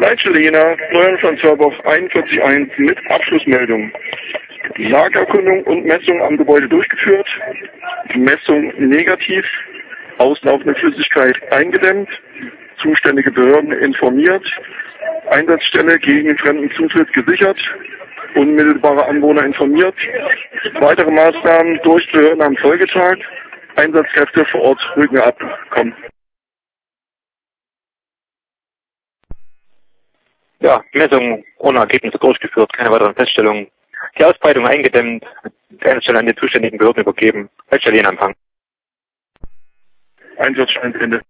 Leitstelle Jena, Steuerungsserver 41.1 mit Abschlussmeldung. Lagerkundung und Messung am Gebäude durchgeführt. Messung negativ. Auslaufende Flüssigkeit eingedämmt. Zuständige Behörden informiert. Einsatzstelle gegen Fremdenzutritt gesichert. Unmittelbare Anwohner informiert. Weitere Maßnahmen durch Behörden am Folgetag. Einsatzkräfte vor Ort rücken ab. Komm. Ja, Messungen ohne Ergebnisse durchgeführt, keine weiteren Feststellungen. Die Ausbreitung eingedämmt, die Einsatzstelle an die zuständigen Behörden übergeben. Leitstelle Jena Empfang. Einsatzstand Ende.